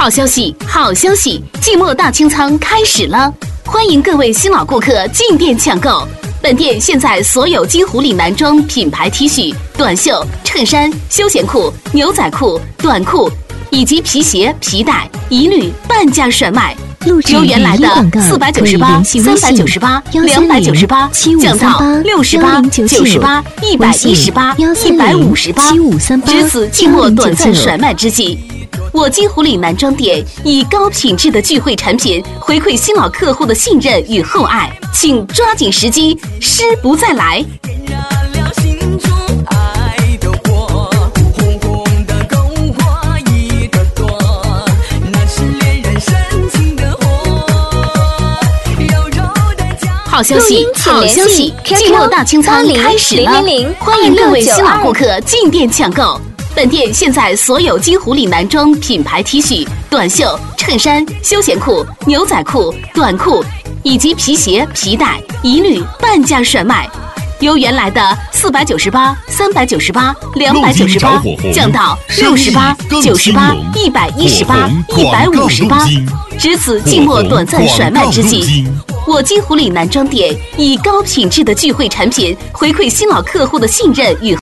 好消息，好消息！季末大清仓开始了，欢迎各位新老顾客进店抢购。本店现在所有金狐狸男装品牌 T 恤、短袖、衬衫、休闲裤、牛仔裤、短裤以及皮鞋、皮带，一律半价甩卖。由原来的498、398、298降到68、98、118、158，只此季末短暂甩卖之际。我金狐狸男装店以高品质的聚会产品回馈新老客户的信任与厚爱，请抓紧时机，失不再来。好消息，好消息！季末大清仓开始了，欢迎各位新老顾客进店抢购。本店现在所有金狐狸男装品牌 T 恤、短袖、衬衫、休闲裤、牛仔裤、短裤以及皮鞋、皮带，一律半价甩卖。由原来的498、398、298降到68、98、118、158，只此季末短暂甩卖之际。我金狐狸男装店以高品质的聚会产品回馈新老客户的信任与